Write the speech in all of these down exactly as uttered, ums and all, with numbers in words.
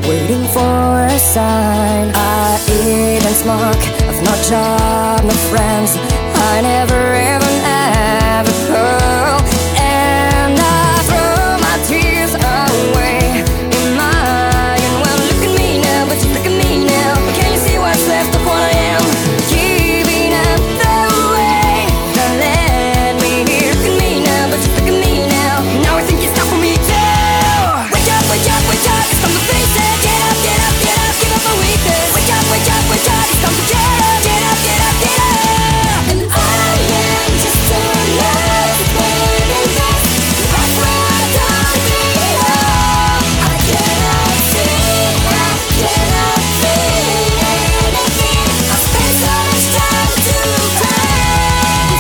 waiting for a sign. I even smoke, I've no job, no friends. I never even have a girl. And I throw my tears away in mine. Well, look at me now, but you look at me now. Can you see what's left of what I am? Giving up the way that led me here. Look at me now, but you look at me now. Now I think it's time for me too. Wake up, wake up, wake up, it's time to face it. Get up, get up, get up, give up my weakness. Wake up, wake up, wake up, it's time to get up. Get up, get up, get up. And I am just a love waiting this. That's where I don't belong. I cannot see, I cannot feel anything. I spent so much time to cry.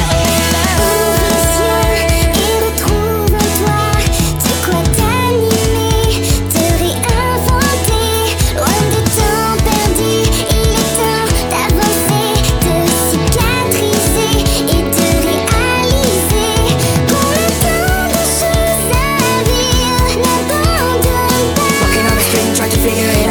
Et retrouve en toi de quoi t'animer, te réinventer. Loin des temps perdus, il est temps d'avancer, de cicatriser et de réaliser qu'on a tant de choses à vivre. N'abandonne pas. Walking on the street and trying to figure it